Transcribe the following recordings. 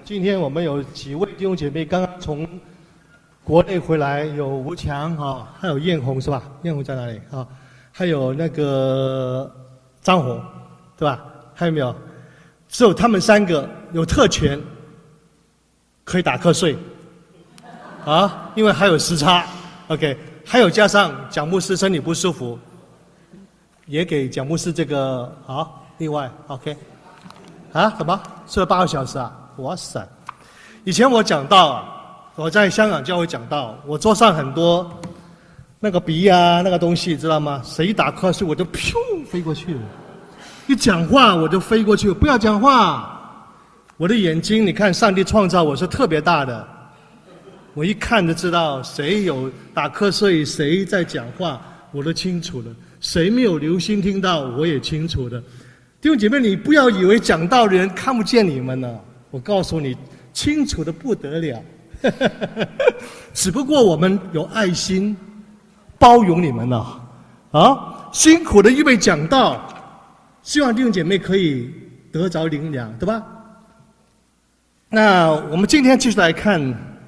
今天我们有几位弟兄姐妹刚刚从国内回来，有吴强啊，还有艳红是吧？艳红在哪里啊？还有那个张红，对吧？还有没有？只有他们三个有特权，可以打瞌睡啊，因为还有时差。OK， 还有加上蒋牧师身体不舒服，也给蒋牧师这个好例外。OK， 啊，怎么睡了8个小时啊？哇塞！以前我讲到啊，我在香港教会讲到，我桌上很多那个笔啊，那个东西知道吗？谁打瞌睡我就噗飞过去了，一讲话我就飞过去，不要讲话。我的眼睛，你看上帝创造我是特别大的，我一看就知道谁有打瞌睡，谁在讲话，我都清楚了。谁没有留心听到，我也清楚的。弟兄姐妹，你不要以为讲道的人看不见你们呢，我告诉你，清楚的不得了。只不过我们有爱心，包容你们了，啊，辛苦的预备讲道，希望弟兄姐妹可以得着灵粮，对吧？那我们今天继续来看，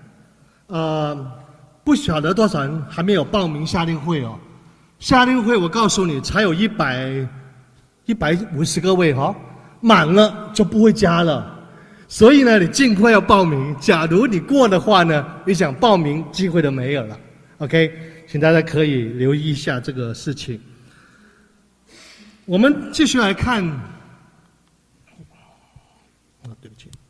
不晓得多少人还没有报名夏令会哦。夏令会我告诉你，才有150个位哈，满了就不会加了。所以呢，你尽快要报名。假如你过的话呢，你想报名机会都没有了。OK， 请大家可以留意一下这个事情。我们继续来看，对不起，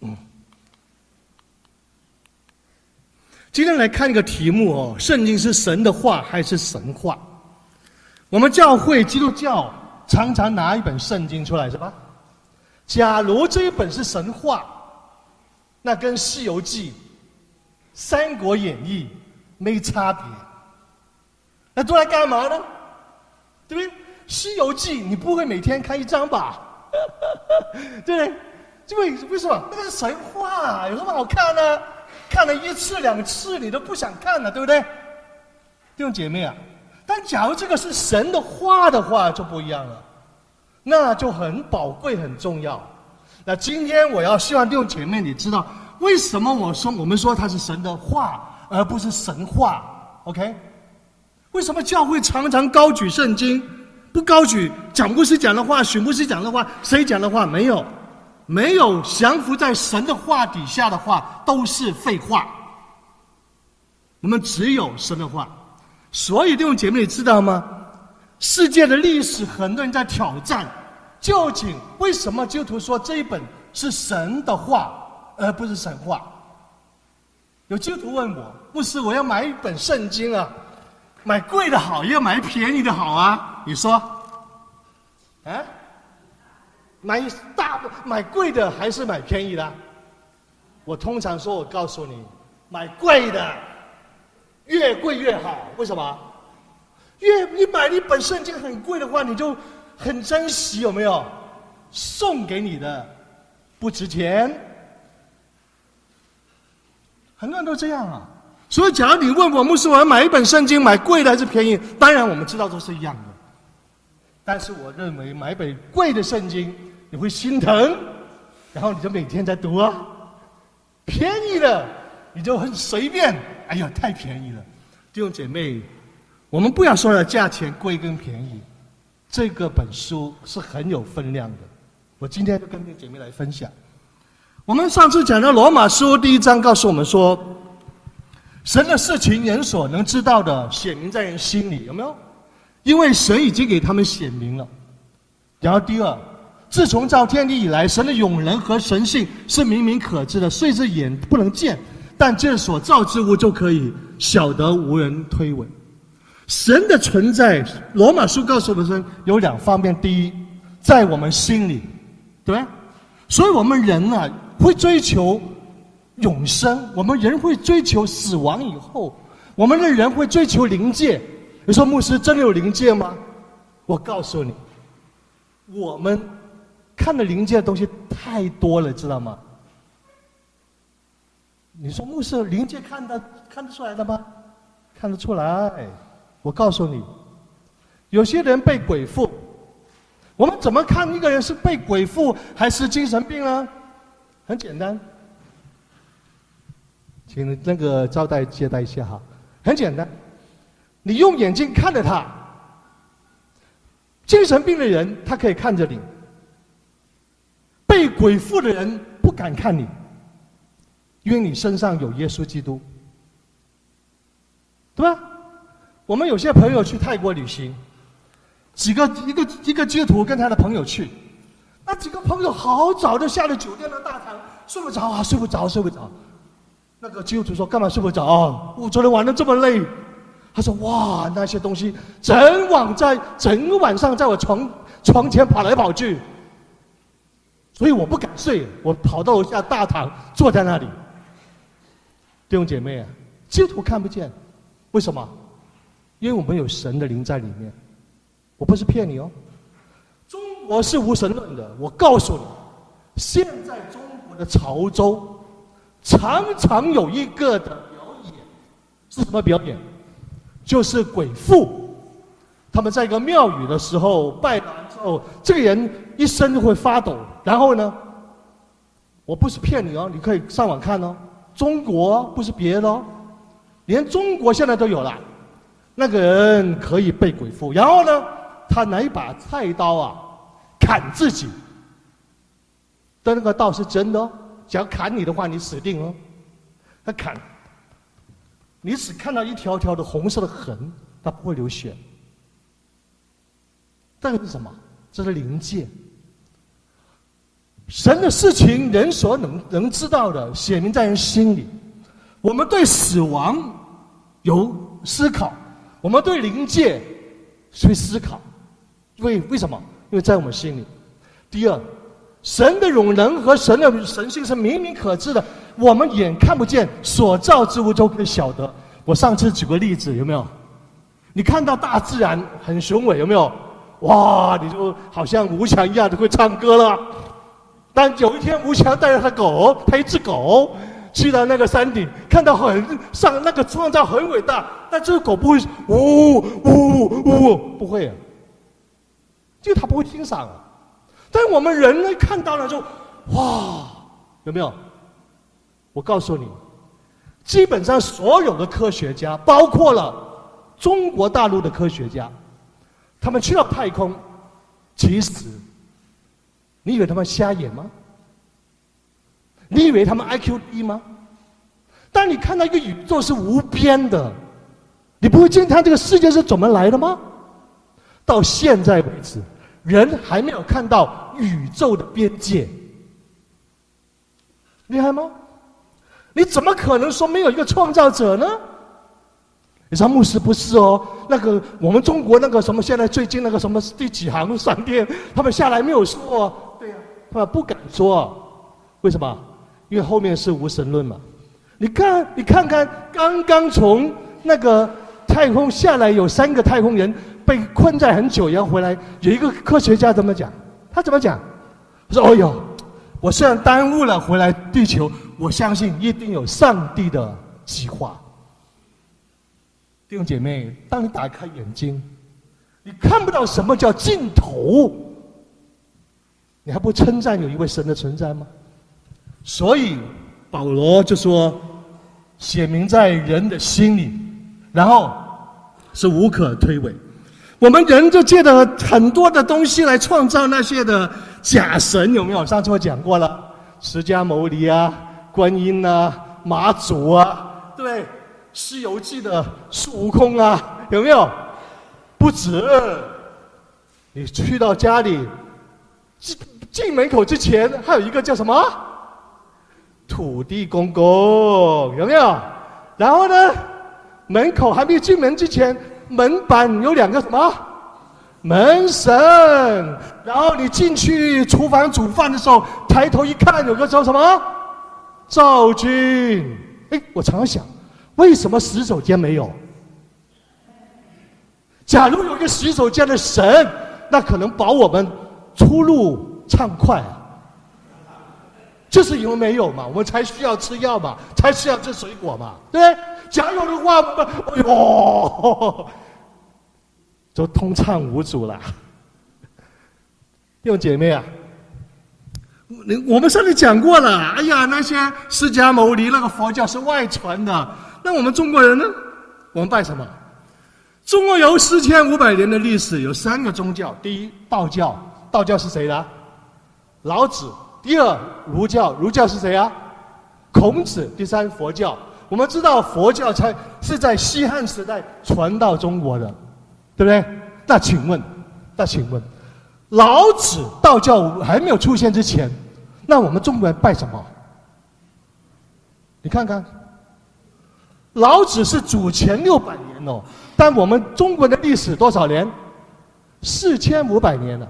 今天来看一个题目哦，圣经是神的话还是神话？我们教会基督教常常拿一本圣经出来，是吧？假如这一本是神话，那跟《西游记》《三国演义》没差别。那都来干嘛呢？对不对？《西游记》你不会每天看一章吧？对不对？这为什么？那个是神话，有什么好看呢？看了1次2次你都不想看了，对不对？弟兄姐妹啊，但假如这个是神的话的话，就不一样了，那就很宝贵很重要。那今天我要希望弟兄姐妹你知道，为什么我们说它是神的话，而不是神话 ？OK？ 为什么教会常常高举圣经，不高举讲牧师讲的话、许牧师讲的话、谁讲的话？没有降服在神的话底下的话，都是废话。我们只有神的话。所以弟兄姐妹，你知道吗？世界的历史，很多人在挑战，究竟为什么基督徒说这一本是神的话，而不是神话？有基督徒问我，牧师，我要买一本圣经啊，买贵的好，也要买便宜的好啊？你说，啊？买贵的还是买便宜的？我通常说，我告诉你，买贵的，越贵越好。为什么？你买一本圣经很贵的话，你就很珍惜，有没有？送给你的不值钱，很多人都这样啊。所以，假如你问我牧师，我要买一本圣经，买贵的还是便宜？当然，我们知道都是一样的。但是，我认为买一本贵的圣经，你会心疼，然后你就每天在读啊。便宜的，你就很随便，哎呀，太便宜了。弟兄姐妹，我们不要说了价钱贵跟便宜，这个本书是很有分量的。我今天就跟弟兄姐妹来分享。我们上次讲到罗马书第1章告诉我们说，神的事情人所能知道的显明在人心里，有没有？因为神已经给他们显明了。然后第2，自从造天地以来，神的永能和神性是明明可知的，虽是眼不能见，但这所造之物就可以晓得，无人推诿。神的存在，罗马书告诉我们有2方面。第一，在我们心里，对吧？所以我们人啊，会追求永生，我们人会追求死亡以后，我们的人会追求灵界。你说牧师真的有灵界吗？我告诉你，我们看的灵界的东西太多了，知道吗？你说牧师灵界看得出来的吗？看得出来。我告诉你，有些人被鬼附，我们怎么看一个人是被鬼附还是精神病呢？很简单， 请那个招待接待一下哈。很简单，你用眼睛看着他。精神病的人他可以看着你，被鬼附的人不敢看你，因为你身上有耶稣基督，对吧？我们有些朋友去泰国旅行，一个基督徒跟他的朋友去，那几个朋友好早就下了酒店的大堂，睡不着啊，睡不着。那个基督徒说：“干嘛睡不着啊？我昨天玩得这么累。”他说：“哇，那些东西整晚上在我床前跑来跑去，所以我不敢睡，我跑到楼下大堂坐在那里。”弟兄姐妹啊，基督徒看不见，为什么？因为我们有神的灵在里面。我不是骗你哦。中国是无神论的，我告诉你，现在中国的潮州常常有一个的表演，是什么表演？就是鬼附。他们在一个庙宇的时候拜完之后，这个人一身就会发抖。然后呢，我不是骗你哦，你可以上网看哦。中国不是别的哦，连中国现在都有了。那个人可以被鬼附，然后呢，他拿一把菜刀啊砍自己。但那个刀是真的哦，只要砍你的话，你死定了。他砍。你只看到一条条的红色的痕，它不会流血。这个是什么？这是灵界。神的事情，人所能知道的，显明在人心里。我们对死亡有思考，我们对灵界去思考。为什么？因为在我们心里。第二，神的永能和神的神性是明明可知的，我们眼看不见，所造之物都可以晓得。我上次举个例子，有没有？你看到大自然很雄伟，有没有？哇，你就好像吴强一样就会唱歌了。但有一天，吴强带着他一只狗，去到那个山顶，看到那个创造很伟大，但这个狗不会不会啊，就他不会欣赏啊。但我们人呢，看到了就哇，有没有？我告诉你，基本上所有的科学家，包括了中国大陆的科学家，他们去到太空，其实你以为他们瞎眼吗？你以为他们 IQ 低吗？当你看到一个宇宙是无边的，你不会惊叹这个世界是怎么来的吗？到现在为止，人还没有看到宇宙的边界，厉害吗？你怎么可能说没有一个创造者呢？你说牧师不是哦，那个我们中国那个什么，现在最近那个什么第几航闪电，他们下来没有说哦。对呀，他们不敢说，为什么？因为后面是无神论嘛。你看看，刚刚从那个太空下来，有3个太空人被困在很久，然后回来，有一个科学家怎么讲？他怎么讲？他说：“哦哟，我虽然耽误了回来地球，我相信一定有上帝的计划。”弟兄姐妹，当你打开眼睛，你看不到什么叫尽头，你还不称赞有一位神的存在吗？所以保罗就说，显明在人的心里，然后是无可推诿。我们人就借着很多的东西来创造那些的假神，有没有？上次我讲过了，释迦牟尼啊，观音啊，妈祖啊，对不对？《西游记》的孙悟空啊，有没有？不止，你去到家里，进门口之前，还有一个叫什么？土地公公，有没有？然后呢，门口还没进门之前，门板有2个什么？门神。然后你进去厨房煮饭的时候，抬头一看，有个叫什么？灶君。哎，我常常想，为什么洗手间没有？假如有一个洗手间的神，那可能保我们出入畅快啊。就是因为没有嘛，我们才需要吃药嘛，才需要吃水果嘛，对不对？假有的话，哎呦，就通畅无阻了。弟兄姐妹啊， 我们上次讲过了，哎呀，那些释迦牟尼那个佛教是外传的，那我们中国人呢？我们拜什么？中国有4500年的历史，有3个宗教。第一，道教，道教是谁的？老子。第二，儒教，儒教是谁啊？孔子。第三，佛教。我们知道佛教才是在西汉时代传到中国的，对不对？那请问，老子道教还没有出现之前，那我们中国人拜什么？你看看，老子是主前600年哦，但我们中国的历史多少年？4500年了。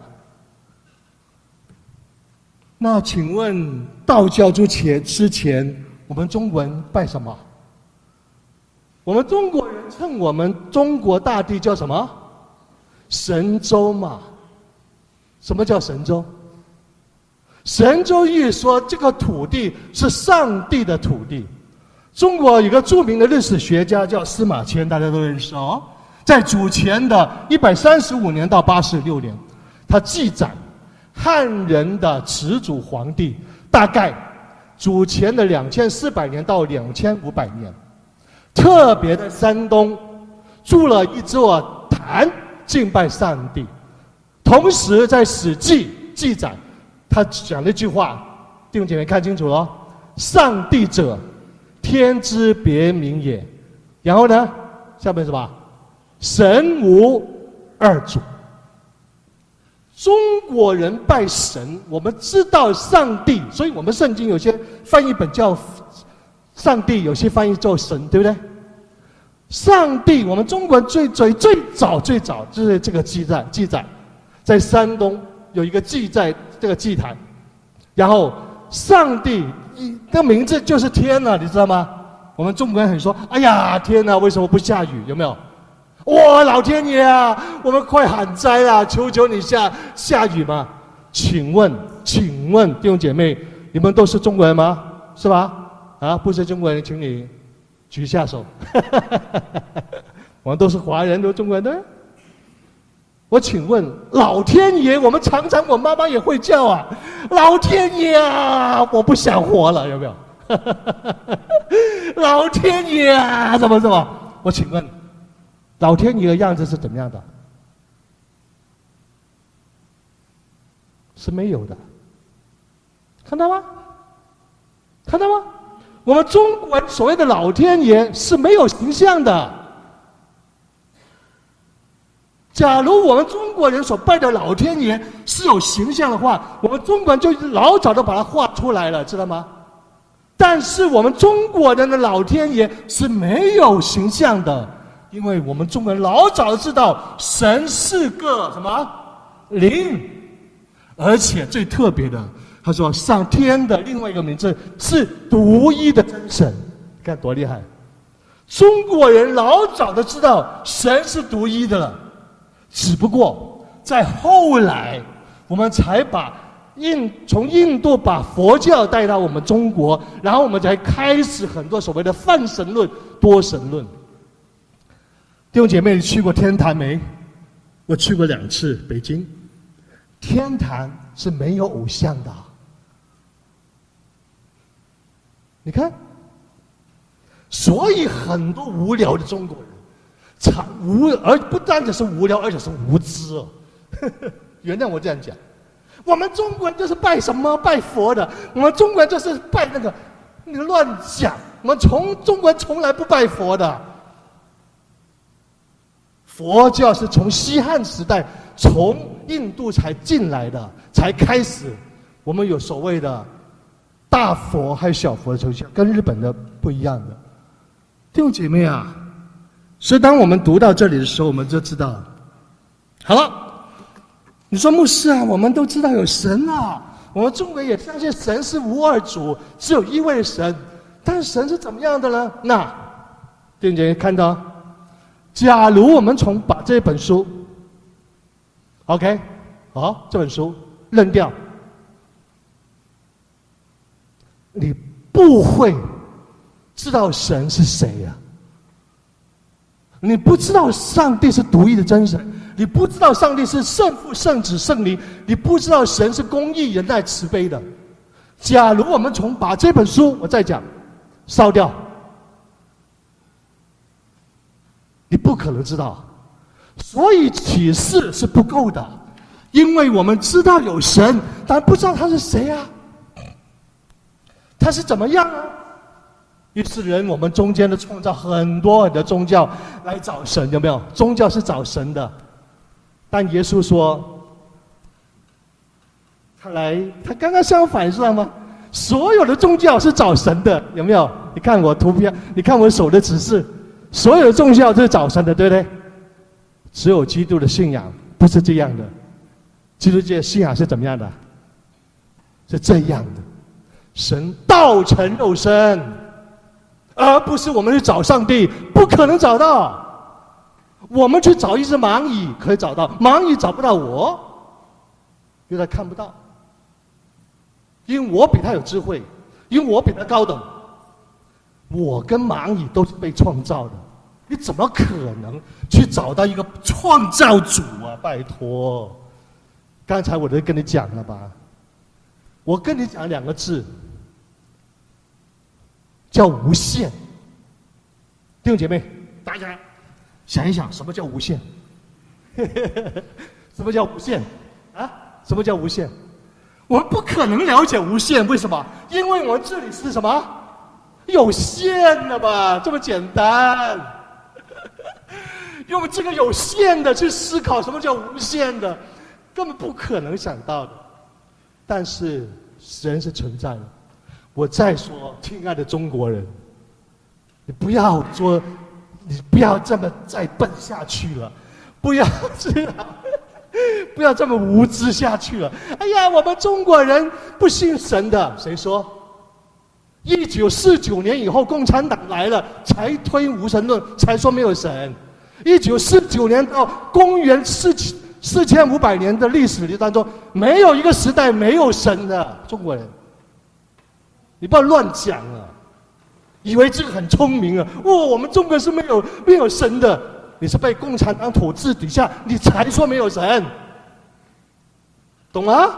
那请问道教之前，我们中国人拜什么？我们中国人称我们中国大地叫什么？神州嘛。什么叫神州？神州意思说这个土地是上帝的土地。中国有个著名的历史学家叫司马迁，大家都认识哦。在主前的135年到86年，他记载汉人的始祖皇帝大概主前的2400年到2500年，特别在山东筑了一座坛敬拜上帝。同时在《史记》记载，他讲了一句话，弟兄姐妹看清楚了：上帝者，天之别名也。然后呢，下面是吧？神无二主。中国人拜神，我们知道上帝，所以我们圣经有些翻译本叫上帝，有些翻译叫神，对不对？上帝，我们中国人最早就是这个记载。在山东有一个祭在这个祭坛，然后上帝的名字就是天啊，你知道吗？我们中国人很说，哎呀天啊，为什么不下雨？有没有？哇，老天爷啊，我们快旱灾了，求求你下雨嘛！请问弟兄姐妹，你们都是中国人吗？是吧？啊，不是中国人，请你举下手。我们都是华人，都是中国人的。我请问老天爷，我们常常我妈妈也会叫啊，老天爷啊，我不想活了，有没有？老天爷啊，怎么？我请问，老天爷的样子是怎么样的？是没有的，看到吗？我们中国人所谓的老天爷是没有形象的。假如我们中国人所拜的老天爷是有形象的话，我们中国人就老早就把它画出来了，知道吗？但是我们中国人的老天爷是没有形象的，因为我们中国人老早就知道神是个什么灵，而且最特别的，他说上天的另外一个名字是独一的真神，看多厉害！中国人老早就知道神是独一的了。只不过在后来，我们才把从印度把佛教带到我们中国，然后我们才开始很多所谓的泛神论、多神论。弟兄姐妹，你去过天坛没？我去过2次北京。天坛是没有偶像的，你看，所以很多无聊的中国人。而不单只是无聊，而且是无知哦。原谅我这样讲，我们中国人就是拜什么拜佛的，我们中国人就是拜那个，你乱讲，我们中国人从来不拜佛的。佛教是从西汉时代从印度才进来的，才开始我们有所谓的大佛还有小佛的出现，跟日本的不一样的。弟兄姐妹啊，所以当我们读到这里的时候，我们就知道，好了，你说牧师啊，我们都知道有神啊，我们中国也相信神是无二主，只有一位神，但是神是怎么样的呢？那弟兄姐妹看到，假如我们把这本书 OK 好，这本书扔掉，你不会知道神是谁呀？你不知道上帝是独一的真神，你不知道上帝是圣父、圣子、圣灵，你不知道神是公义、仁爱、慈悲的， 假如我们把这本书，我再讲，烧掉，你不可能知道。所以启示是不够的，因为我们知道有神，但不知道他是谁啊，他是怎么样啊？于是我们中间的创造很多的宗教来找神，有没有？宗教是找神的，但耶稣说，他刚刚相反，知道吗？所有的宗教是找神的，有没有？你看我图片，你看我手的指示，所有的宗教都是找神的，对不对？只有基督的信仰不是这样的，基督教的信仰是怎么样的？是这样的，神道成肉身，而不是我们去找上帝，不可能找到。我们去找一只蚂蚁可以找到，蚂蚁找不到我，因为他看不到，因为我比他有智慧，因为我比他高等。我跟蚂蚁都是被创造的，你怎么可能去找到一个创造主啊？拜托，刚才我都跟你讲了吧，我跟你讲2个字，叫无限。弟兄姐妹，大家想一想，什么叫无限？什么叫无限？啊？什么叫无限？我们不可能了解无限，为什么？因为我们这里是什么？有限的吧，这么简单。用这个有限的去思考什么叫无限的，根本不可能想到的。但是神是存在的。我再说，亲爱的中国人，你不要说，你不要这么再笨下去了，不要这样，不要这么无知下去了。哎呀，我们中国人不信神的，谁说？1949年以后，共产党来了，才推无神论，才说没有神。1949年到公元4500年的历史当中，没有一个时代没有神的中国人。你不要乱讲啊！以为这个很聪明啊！我们中国是没有神的，你是被共产党统治底下，你才说没有神，懂吗？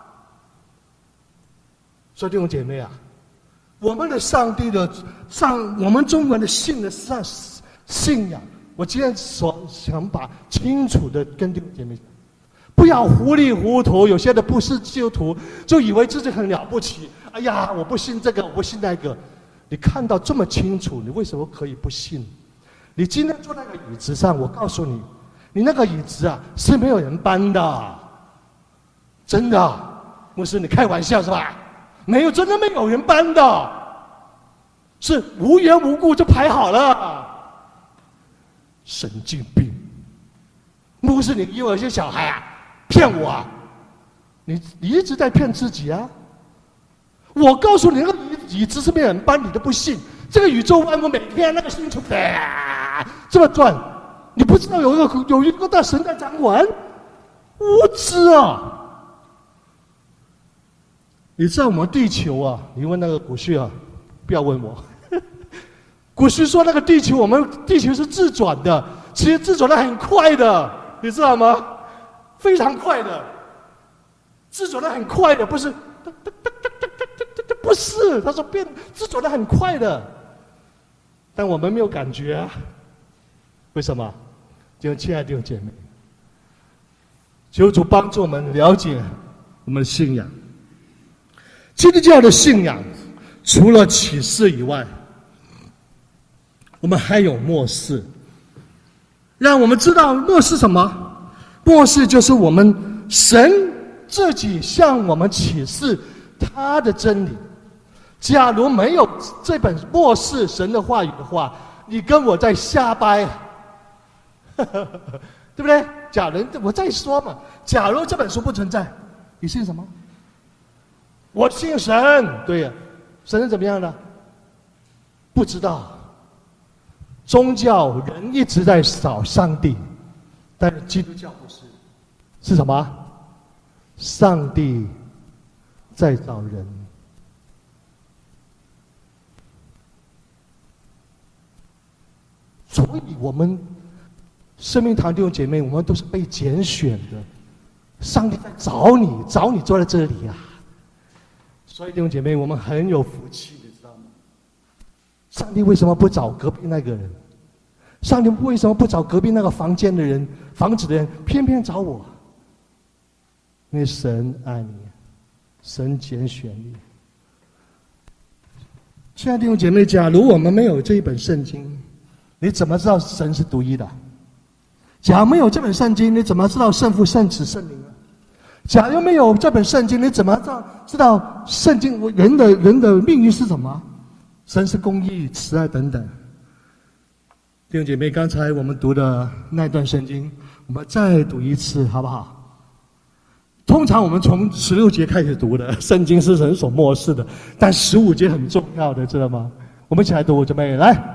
所以弟兄姐妹啊，我们的上帝的我们中国人的信仰，我今天想把清楚的跟弟兄姐妹讲，不要糊里糊涂。有些的不是基督徒，就以为自己很了不起。哎呀，我不信这个，我不信那个。你看到这么清楚，你为什么可以不信？你今天坐那个椅子上，我告诉你，你那个椅子啊是没有人搬的，真的。牧师，你开玩笑是吧？没有，真的没有人搬的，是无缘无故就排好了。神经病！牧师，你以为有些小孩啊骗我啊？你一直在骗自己啊！我告诉你，那个椅子是没有人搬，你都不信。这个宇宙万物每天那个星球这么转，你不知道有一个大神在掌管？无知啊！你知道我们地球啊？你问那个古旭啊，不要问我。古旭说那个地球，我们地球是自转的，其实自转的很快的，你知道吗？非常快的，自转的很快的，不是。不是，他说自转的很快的，但我们没有感觉啊。为什么？亲爱的弟兄姐妹，求主帮助我们了解我们的信仰。基督教的信仰，除了启示以外，我们还有末世。让我们知道末世什么？末世就是我们神自己向我们启示他的真理。假如没有这本末世神的话语的话，你跟我在瞎掰，对不对？我再说嘛，假如这本书不存在，你信什么？我信神，对呀，神是怎么样的？不知道。宗教人一直在找上帝，但是基督教不是，是什么？上帝在找人。所以我们生命堂弟兄姐妹，我们都是被拣选的。上帝在找你，找你坐在这里啊！ 所以弟兄姐妹，我们很有福气，你知道吗？上帝为什么不找隔壁那个人？上帝为什么不找隔壁那个房间的人、房子的人，偏偏找我？因为神爱你，神拣选你。亲爱的弟兄姐妹，假如我们没有这一本圣经，你怎么知道神是独一的？假如没有这本圣经，你怎么知道圣父、圣子、圣灵呢？假如没有这本圣经，你怎么知道圣经人的命运是什么？神是公义、慈爱等等。弟兄姐妹，刚才我们读的那段圣经，我们再读一次，好不好？通常我们从16节开始读的，圣经是人所漠视的，但15节很重要的，知道吗？我们一起来读，准备来。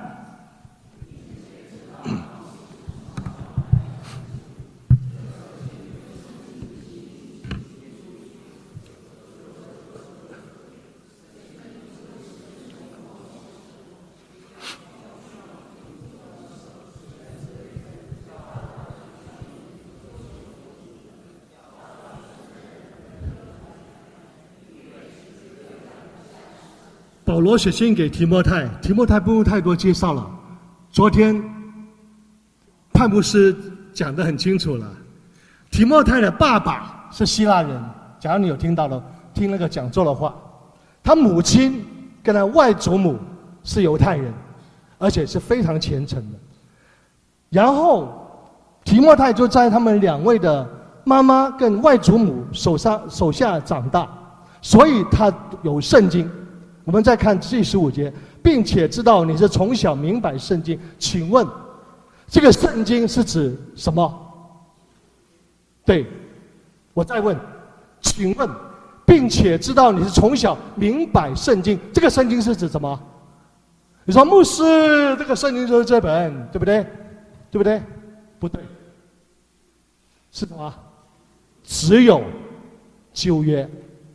保罗写信给提摩太，提摩太不用太多介绍了。昨天潘牧师讲得很清楚了，提摩太的爸爸是希腊人，假如你有听那个讲座的话，他母亲跟他外祖母是犹太人，而且是非常虔诚的。然后提摩太就在他们两位的妈妈跟外祖母手下长大，所以他有圣经。我们再看第15节，并且知道你是从小明白圣经。请问，这个圣经是指什么？对，我再问，请问，并且知道你是从小明白圣经，这个圣经是指什么？你说牧师，这个圣经就是这本，对不对？对不对？不对，是什么？只有旧约。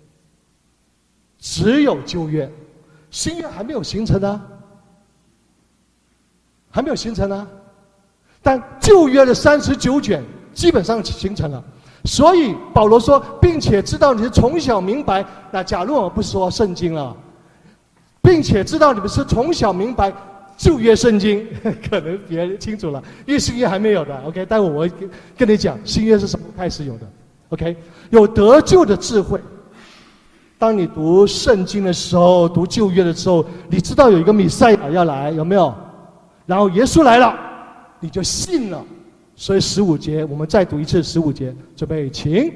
只有旧约，新约还没有形成啊，还没有形成啊。但旧约的39卷基本上形成了，所以保罗说，并且知道你是从小明白。那假如我不说圣经了，并且知道你们是从小明白旧约圣经，可能别人清楚了，因为新约还没有的。OK， 待会我会跟你讲新约是什么开始有的。OK， 有得救的智慧。当你读圣经的时候，读旧约的时候，你知道有一个弥赛亚要来，有没有？然后耶稣来了，你就信了。所以15节，我们再读一次15节，准备，请。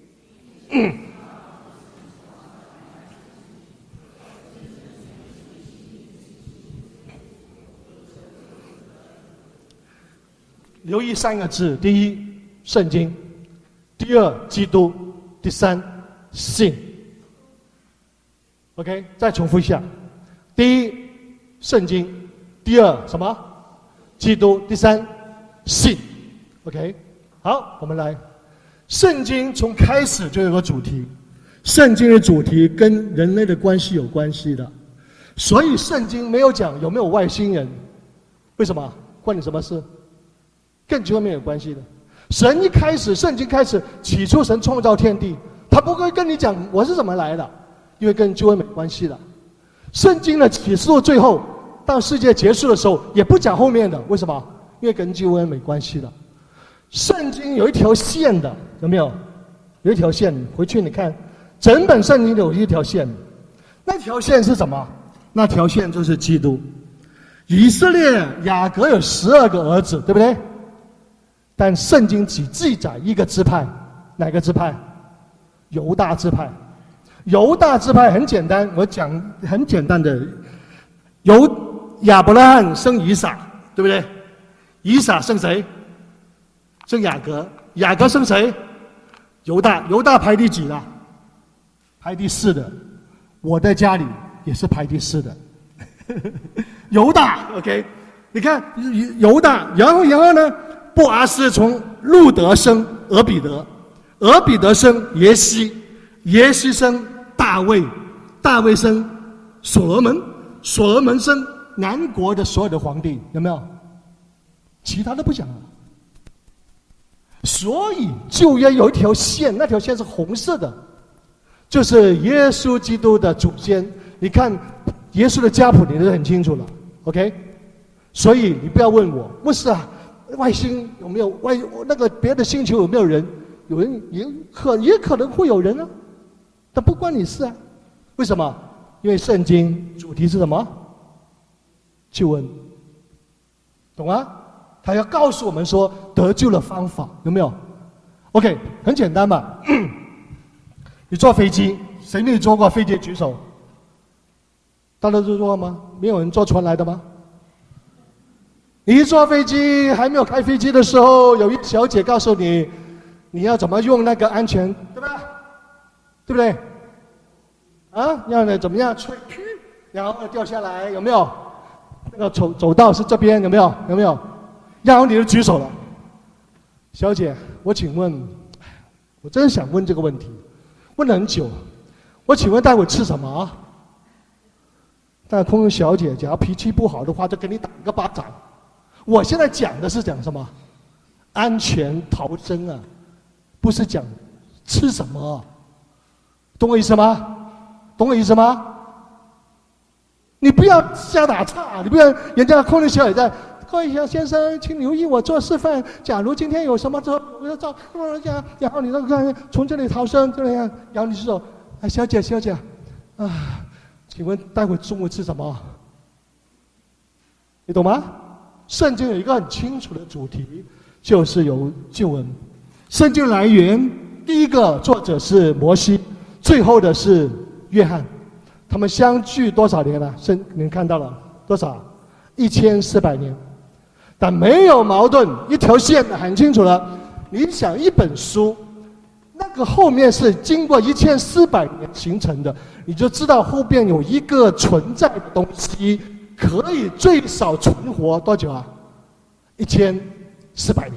留意3个字：第一，圣经；第二，基督；第三，信。OK， 再重复一下：第一，圣经；第二，什么？基督；第三，信。OK， 好，我们来。圣经从开始就有个主题，圣经的主题跟人类的关系有关系的，所以圣经没有讲有没有外星人，为什么？关你什么事？跟基督没有关系的。神一开始，圣经开始，起初神创造天地，他不会跟你讲我是怎么来的。因为跟救恩没关系的，圣经的启示录最后到世界结束的时候也不讲后面的，为什么？因为跟救恩没关系的。圣经有一条线的，有没有？有一条线，回去你看，整本圣经有一条线，那条线是什么？那条线就是基督。以色列雅各有12个儿子，对不对？但圣经只记载一个支派，哪个支派？犹大支派。犹大支派很简单，我讲很简单的，亚伯拉罕生以撒，对不对？以撒生谁？生雅各。雅各生谁？犹大。犹大排第几了？排第4的。我在家里也是排第4的。犹大 ，OK， 你看犹大，然后呢？布阿斯从路德生俄比德，俄比德生耶西，耶西生大卫，大卫生所罗门，所罗门生南国的所有的皇帝，有没有？其他都不讲了。所以旧约有一条线，那条线是红色的， 就是耶稣基督的祖先。你看耶稣的家谱，你都很清楚了 ，OK？ 所以你不要问我，牧师啊，外星有没有那个别的星球有没有人？有人也可能会有人啊，但不关你事啊。为什么？因为圣经主题是什么？救恩，懂吗？他要告诉我们说得救的方法，有没有 ？OK， 很简单嘛。你坐飞机，谁没有坐过飞机？举手。大家都坐过吗？没有人坐船来的吗？你一坐飞机还没有开飞机的时候，有一小姐告诉你，你要怎么用那个安全，对吧？对不对？啊，要你怎么样吹，然后掉下来，有没有？那个走道是这边，有没有？有没有？然后你就举手了。小姐，我请问，我真想问这个问题，问了很久。我请问待会吃什么啊？但空中小姐假如脾气不好的话，就给你打一个巴掌。我现在讲的是讲什么？安全逃生啊，不是讲吃什么啊，懂我意思吗？懂我意思吗？你不要瞎打岔，你不要人家空中小姐在，各位先生，请留意我做示范。假如今天有什么之后，我要照，然后你那个从这里逃生，这样，然后你说，哎，小姐，啊，请问待会中午吃什么？你懂吗？圣经有一个很清楚的主题，就是有救恩。圣经来源第一个作者是摩西，最后的是约翰。他们相距多少年了？您看到了多少？1400年，但没有矛盾，一条线很清楚了。你想一本书，那个后面是经过1400年形成的，你就知道后边有一个存在的东西，可以最少存活多久啊？1400年。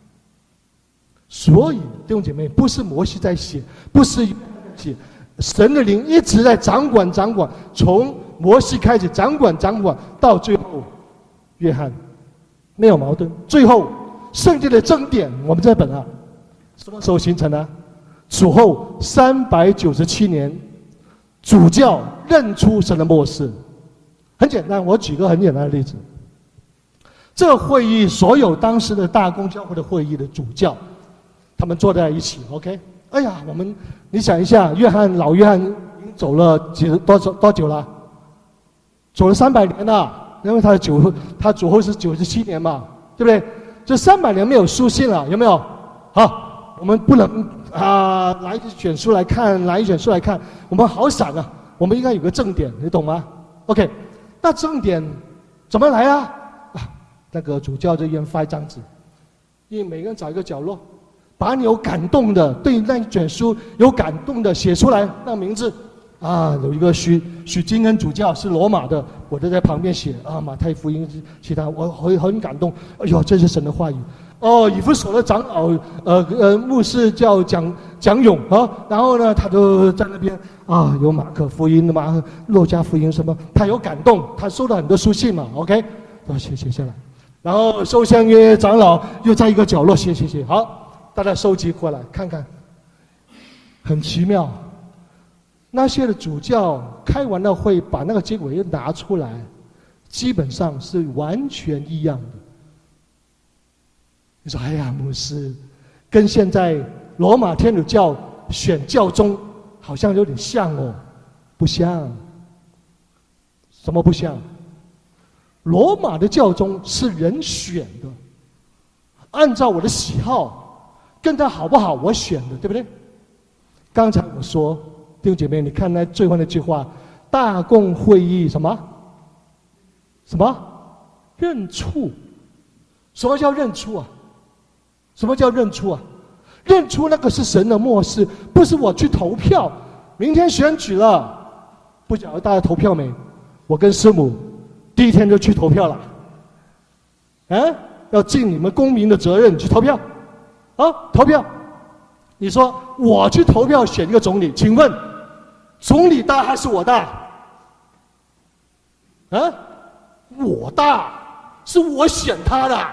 所以弟兄姐妹，不是摩西在写，不是写。神的灵一直在掌管，从摩西开始掌管，到最后约翰，没有矛盾。最后圣经的正典，我们这本啊，什么时候形成的？主后397年，主教认出神的末世。很简单，我举个很简单的例子。这个会议，所有当时的大公教会的会议的主教，他们坐在一起 ，OK。哎呀，你想一下，老约翰已经走了多久了？走了300年了，因为他主后是97年嘛，对不对？这300年没有书信了，有没有？好，我们不能拿一卷书来看，我们好散啊！我们应该有个正典，你懂吗 ？OK， 那正典怎么来啊？那个主教就一人发一张纸，因为每个人找一个角落。把你有感动的，对那一卷书有感动的写出来，那个名字啊，有一个许金恩主教是罗马的，我就在旁边写啊，马太福音其他，我很感动，哎呦，这是神的话语。哦，以弗所的长老牧师叫蒋勇啊，然后呢，他就在那边啊，有马可福音的嘛，路加福音什么，他有感动，他收了很多书信嘛 ，OK， 都写下来，然后受香约长老又在一个角落写，好。大家收集过来看看，很奇妙。那些的主教开完了会，把那个结果又拿出来，基本上是完全一样的。你说，哎呀，牧师，跟现在罗马天主教选教宗好像有点像哦，不像。什么不像？罗马的教宗是人选的，按照我的喜好。跟他好不好，我选的，对不对？刚才我说，弟兄姐妹，你看那最后那句话，大公会议什么认出？什么叫认出啊？什么叫认出啊？认出那个是神的默示，不是我去投票。明天选举了，不晓得大家投票没？我跟师母第一天就去投票了。要尽你们公民的责任去投票。投票，你说我去投票选一个总理，请问总理大还是我大？我大，是我选他的。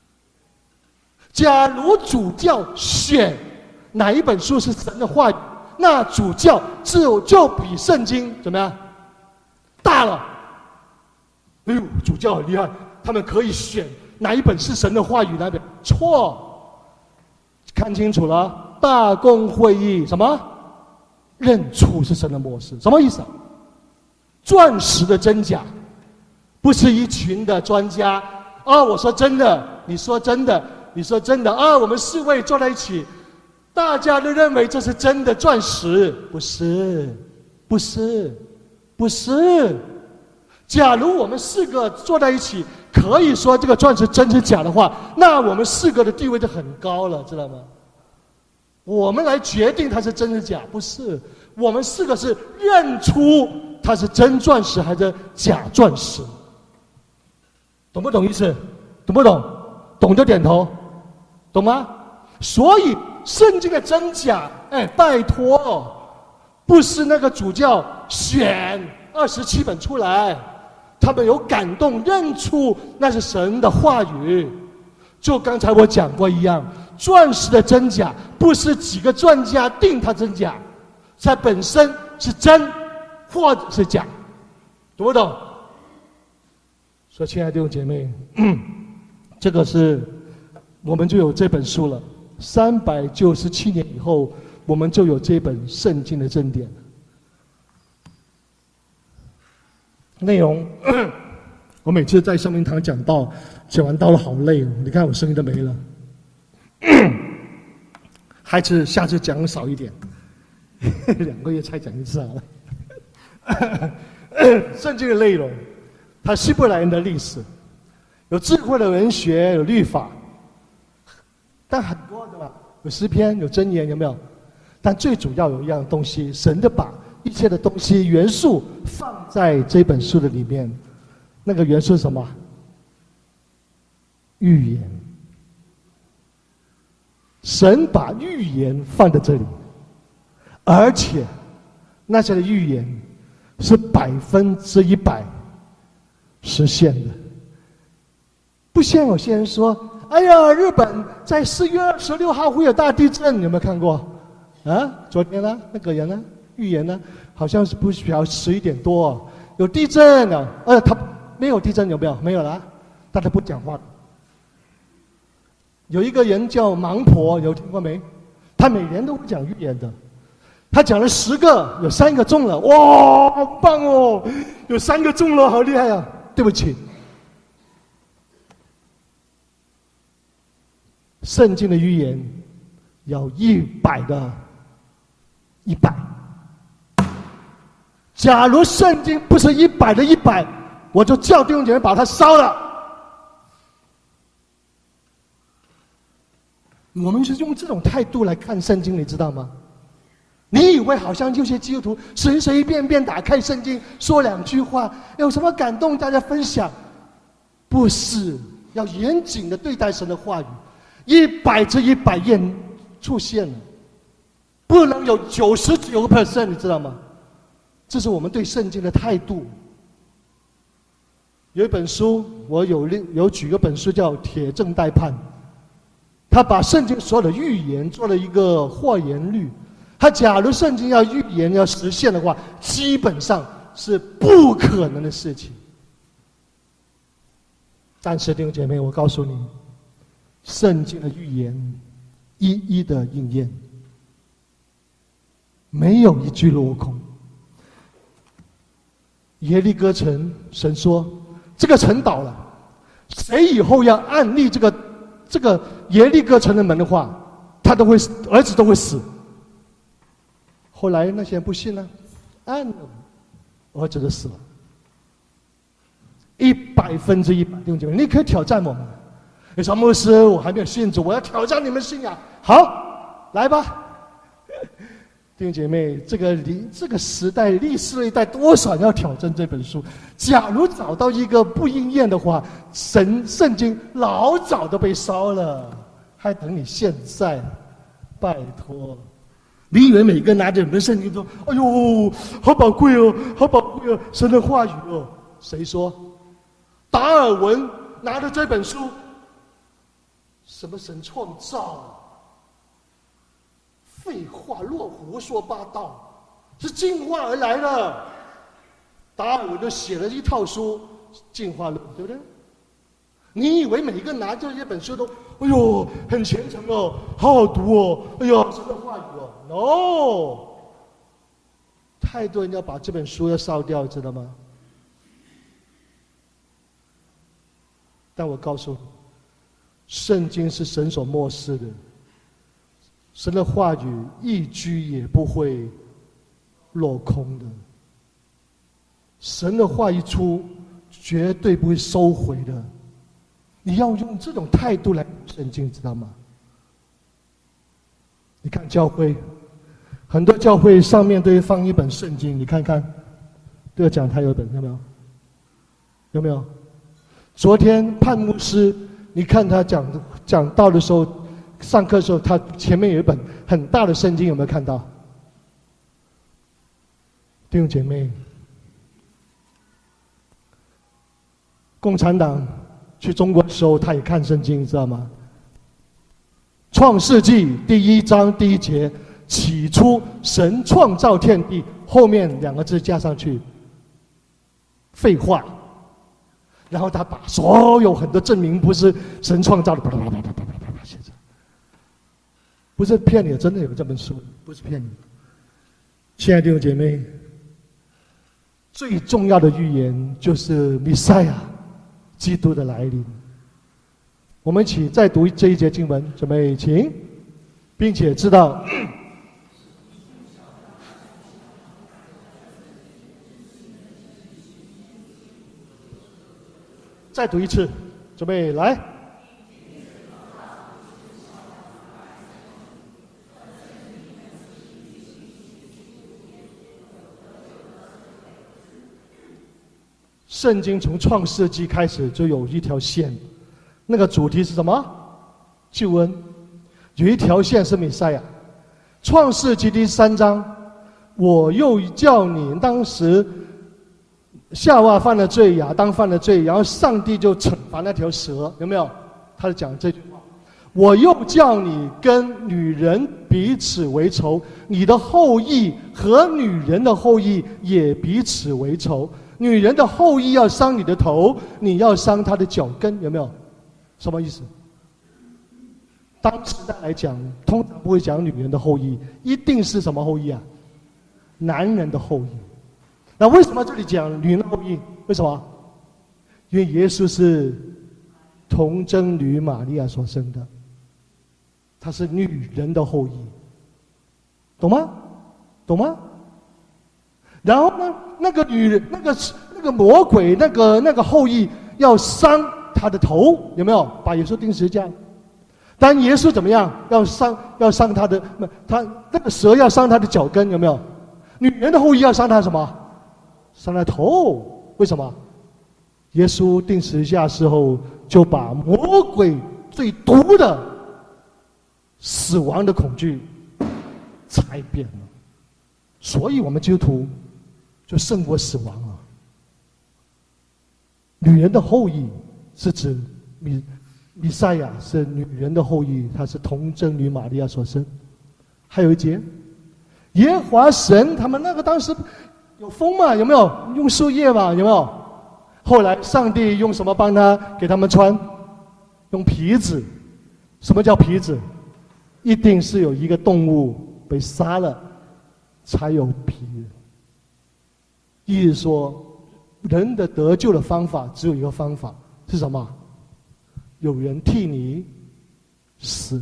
假如主教选哪一本书是神的话语， 那主教就比圣经怎么样大了。哎呦，主教很厉害，他们可以选哪一本是神的话语，哪一本错？看清楚了，大公会议什么？认出是神的默示，什么意思啊？钻石的真假，不是一群的专家啊，我说真的，你说真的，你说真的啊，我们4位坐在一起，大家都认为这是真的钻石，不是，不是，不是。假如我们4个坐在一起，可以说这个钻石真是假的话，那我们4个的地位就很高了，知道吗？我们来决定它是真是假，不是，我们4个是认出它是真钻石还是假钻石。懂不懂意思？懂不懂？懂就点头，懂吗？所以圣经的真假，拜托，不是那个主教选27本出来，他们有感动认出那是神的话语。就刚才我讲过一样，钻石的真假不是几个专家定它真假，它本身是真或者是假，懂不懂？所以亲爱的弟兄姐妹，这个是我们就有这本书了。397年以后，我们就有这本圣经的正典。内容我每次在圣明堂讲道，讲完道了好累哦，你看我声音都没了。还是下次讲少一点，2个月才讲一次好了。圣经的内容，它希伯来人的历史，有智慧的文学，有律法，但很多对吧？有诗篇，有箴言，有没有？但最主要有一样东西，神的把一切的东西元素放在这本书的里面，那个元素是什么？预言。神把预言放在这里，而且那些的预言是100%实现的，不像有些人说：“哎呀，日本在4月26号会有大地震，有没有看过？啊，昨天呢，那个人呢，预言呢，好像是不晓11点多有地震了，他没有地震，有没有？没有了，但他不讲话。”有一个人叫盲婆，有听过没？他每年都会讲预言的，他讲了10个，有3个中了，哇，好棒哦！有3个中了，好厉害啊！对不起，圣经的预言要100%的100%。假如圣经不是100%的100%，我就叫弟兄姐妹把它烧了。我们是用这种态度来看圣经，你知道吗？你以为好像有些基督徒随随便便打开圣经说2句话，有什么感动大家分享？不是，要严谨的对待神的话语，100%出现了，不能有99%，你知道吗？这是我们对圣经的态度。有一本书，我有举个本书叫《铁证待判》。他把圣经所有的预言做了一个或然率，他假如圣经要预言要实现的话，基本上是不可能的事情。但是弟兄姐妹，我告诉你，圣经的预言一一的应验，没有一句落空。耶利哥城，神说这个城倒了，谁以后要按立这个耶利哥城的门的话，他都会儿子都会死。后来那些人不信了，按了，儿子就死了。100%，弟兄姐妹，你可以挑战我们。你说牧师，我还没有信主，我要挑战你们信仰。好，来吧。弟兄姐妹，这个时代历史一代多少要挑战这本书。假如找到一个不应验的话，圣经老早都被烧了，还等你现在？拜托，你以为每个人拿着你们圣经说：“哎呦，好宝贵哦，好宝贵哦，神的话语哦。”谁说？达尔文拿着这本书，什么神创造？ 废话，若胡说八道，是进化而来的。达尔文就写了一套书《进化论》，对不对？你以为每个拿着这本书都，哎呦，很虔诚哦，好好读哦，哎呦，神的话语哦 ？No， 太多人要把这本书要烧掉，知道吗？但我告诉你，圣经是神所默示的，神的话语一句也不会落空的。神的话一出，绝对不会收回的。你要用这种态度来读圣经，知道吗？你看教会，很多教会上面都会放一本圣经，你看看，这个讲台有一本，有没有？有没有？昨天潘牧师，你看他讲道的时候，上课的时候，他前面有一本很大的圣经，有没有看到？弟兄姐妹，共产党去中国的时候，他也看圣经，知道吗？创世纪第1章第1节，起初神创造天地，后面2个字加上去，废话。然后他把所有很多证明不是神创造的，啪啪啪啪啪啪啪写着，不是骗你的，真的有这本书，不是骗你。亲爱的弟兄姐妹，最重要的预言就是弥赛亚基督的来临。我们一起再读这一节经文，准备请，并且知道再读一次，准备来。圣经从创世纪开始就有一条线，那个主题是什么？救恩。有一条线是弥赛亚。创世纪第3章，我又叫你，当时夏娃犯了罪，亚当犯了罪，然后上帝就惩罚那条蛇，有没有？他就讲这句话：我又叫你跟女人彼此为仇，你的后裔和女人的后裔也彼此为仇。女人的后裔要伤你的头，你要伤她的脚跟，有没有？什么意思？当时代来讲，通常不会讲女人的后裔，一定是什么后裔啊？男人的后裔。那为什么这里讲女人的后裔？为什么？因为耶稣是童贞女玛利亚所生的，她是女人的后裔，懂吗？懂吗？然后呢，那个女人，那个魔鬼，那个后裔要伤他的头，有没有？把耶稣钉十字架。但耶稣怎么样？要伤他的，他那个蛇要伤他的脚跟，有没有？女人的后裔要伤他什么？伤他头。为什么？耶稣钉十字架之后，就把魔鬼最毒的死亡的恐惧踩扁了。所以我们基督徒就胜过死亡了。女人的后裔是指弥赛亚是女人的后裔，她是童贞女玛利亚所生。还有一节，耶和华神他们那个当时有风嘛，有没有？用树叶嘛，有没有？后来上帝用什么帮他给他们穿？用皮子。什么叫皮子？一定是有一个动物被杀了才有皮。意思说，人的得救的方法只有一个方法，是什么？有人替你死。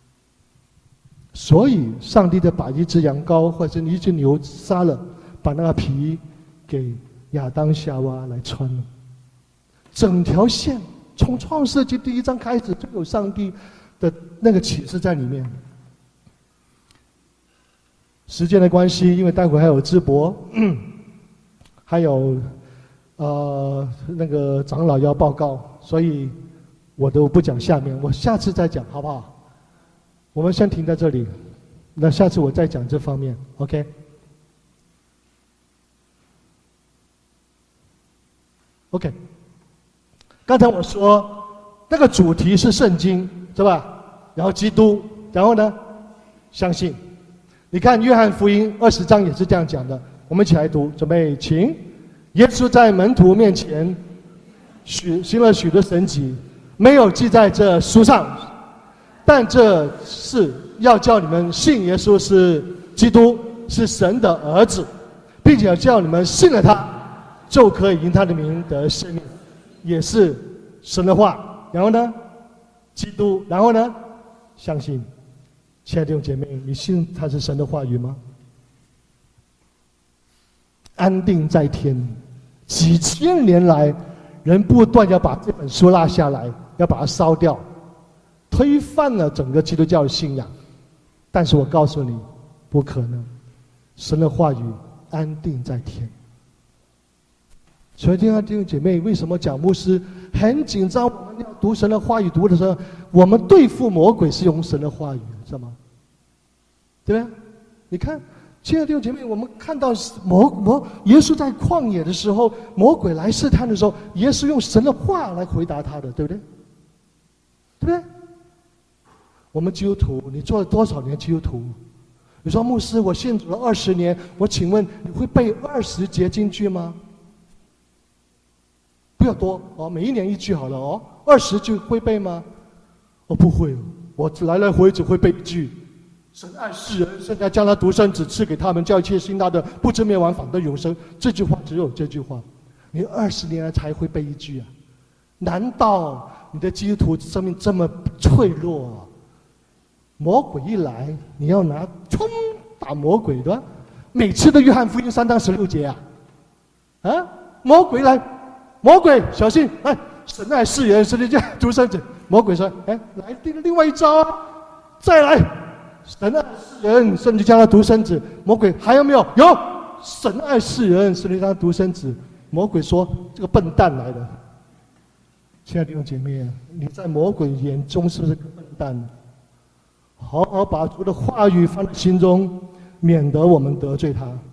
所以上帝就把一只羊羔或者一只牛杀了，把那个皮给亚当夏娃来穿了。整条线从创世纪第1章开始就有上帝的那个启示在里面。时间的关系，因为待会还有直播，还有那个长老要报告，所以我都不讲下面，我下次再讲好不好？我们先停在这里，那下次我再讲这方面 ，OK？ OK， 刚才我说那个主题是圣经，是吧？然后基督，然后呢，相信， 你看约翰福音20章也是这样讲的，我们一起来读，准备，请。耶稣在门徒面前行了许多神迹，没有记在这书上，但这是要叫你们信耶稣是基督，是神的儿子，并且叫你们信了他，就可以因他的名得生命，也是神的话。然后呢，基督，然后呢，相信。亲爱的弟兄姐妹，你信他是神的话语吗？安定在天，几千年来，人不断要把这本书拉下来，要把它烧掉，推翻了整个基督教的信仰。但是我告诉你，不可能，神的话语安定在天。所以，亲爱的弟兄姐妹，为什么讲牧师很紧张？我们要读神的话语，读的时候，我们对付魔鬼是用神的话语，知道吗？对吧？你看，亲爱的弟兄姐妹，我们看到耶稣在旷野的时候，魔鬼来试探的时候，耶稣用神的话来回答他的，对不对？对不对？我们基督徒，你做了多少年基督徒？你说牧师，我信主了20年，我请问你会背20节金句吗？不要多哦，每一年1句好了哦。20句会背吗？我不会，我来来回只会背1句。神爱世人，甚至将他独生子赐给他们，叫一切信他的不至灭亡，反得永生。这句话只有这句话，你20年才会背1句啊？难道你的基督徒生命这么脆弱啊？魔鬼一来，你要拿冲打魔鬼的，每次的约翰福音3章16节啊，啊，魔鬼来，魔鬼小心，哎，神爱世人，甚至将独生子。魔鬼说，哎，来另外一招啊，再来。神爱世人，甚至将他独生子。魔鬼还有没有？有。神爱世人，甚至将他独生子。魔鬼说：“这个笨蛋来的。”亲爱的弟兄姐妹，你在魔鬼眼中是不是个笨蛋？好好把主的话语放在心中，免得我们得罪他。